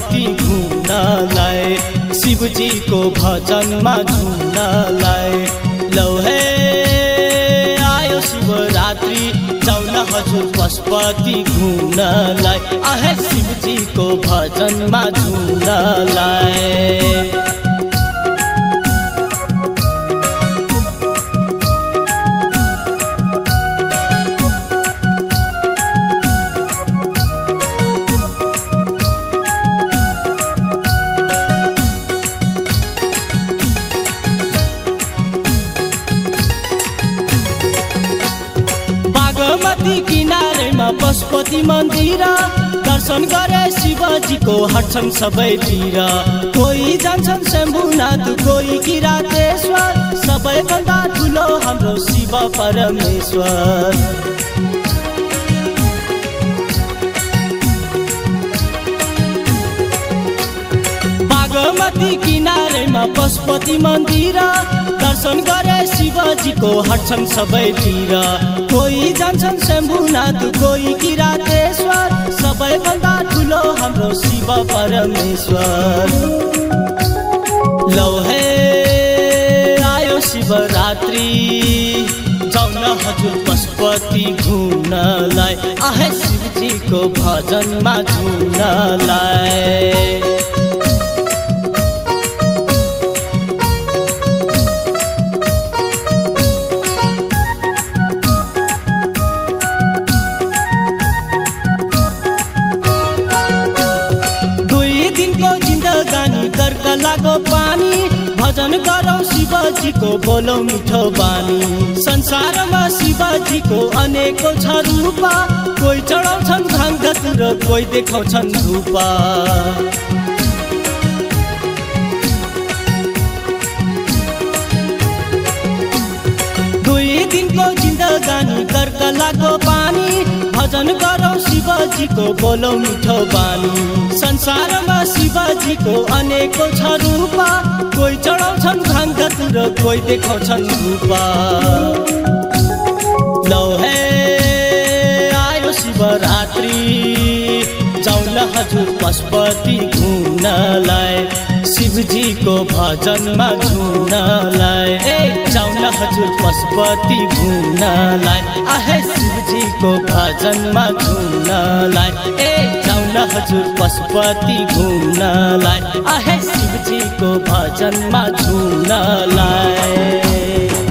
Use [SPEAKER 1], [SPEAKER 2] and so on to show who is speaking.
[SPEAKER 1] पशुपति घुम्नलाई शिवजीको भजनमा झुम्नलाई लौ हे आयो शिवरात्रि जाउँ न हजुर पशुपति घुम्नलाई आहे शिवजीको भजनमा झुम्नलाई बागमती किनारेमा पशुपति मन्दिर दर्शन गरे शिवजीको हट्छन् सबैतिर कोही जान्छन् शम्भुनाथ कोही किरातेश्वर सबैभन्दा ठुलो हाम्रो शिव परमेश्वर बागमती किनारेमा पशुपति मन्दिर दर्शन गरे शिवजीको हट्छन् सबैतिर कोही जान्छन् शम्भुनाथ कोही किरातेश्वर सबैभन्दा ठुलो हाम्रो शिव परमेश्वर लौ हे आयो शिवरात्रि जाउँ न हजुर पशुपति घुम्नलाई आहे शिवजीको भजनमा झुम्नलाई 2 दिनको जिन्दगानी कर्का लागो पानी भजन गरौँ शिवजीको बोलौ मिठो बानी संसारमा शिवजीको अनेकौं छ रूप कोही चढाउँछन् भाङ धतुरो कोही देखाउँछन् धूप 2 दिनको जिन्दगानी कर्का लागो पानी भजन गरौँ शिवजीको बोलौ मिठो बानी संसारमा शिवजीको अनेकौं छ रूप कोही चढाउँछन् भाङ धतुरो कोही देखाउँछन् धूप लौ हे आयो शिवरात्रि जाउँ न हजुर पशुपति घुम्नलाई शिवजीको भजनमा झुम्नलाई जाउँ न हजुर पशुपति घुम्नलाई आहे शिवजीको भजनमा झुम्नलाई जाउँ न हजुर पशुपति घुम्नलाई आहे शिवजीको भजनमा झुम्नलाई